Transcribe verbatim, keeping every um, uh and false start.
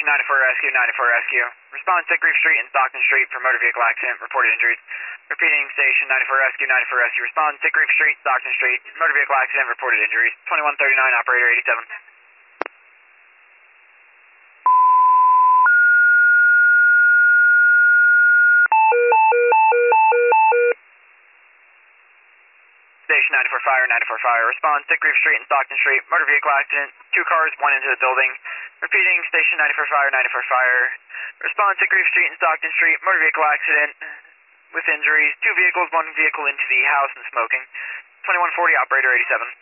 Station ninety-four Rescue, ninety-four Rescue. Respond to Grief Street and Stockton Street for motor vehicle accident, reported injuries. Repeating, Station ninety-four Rescue, ninety-four Rescue. Respond to Grief Street, Stockton Street, motor vehicle accident, reported injuries. twenty-one thirty-nine, operator eighty-seven. Station ninety-four Fire, ninety-four Fire. Respond to Grief Street and Stockton Street, motor vehicle accident. Two cars, one into the building. Repeating, Station ninety-four Fire, ninety-four Fire. Respond to Grief Street and Stockton Street, motor vehicle accident with injuries. Two vehicles, one vehicle into the house and smoking. twenty-one forty, operator eighty-seven.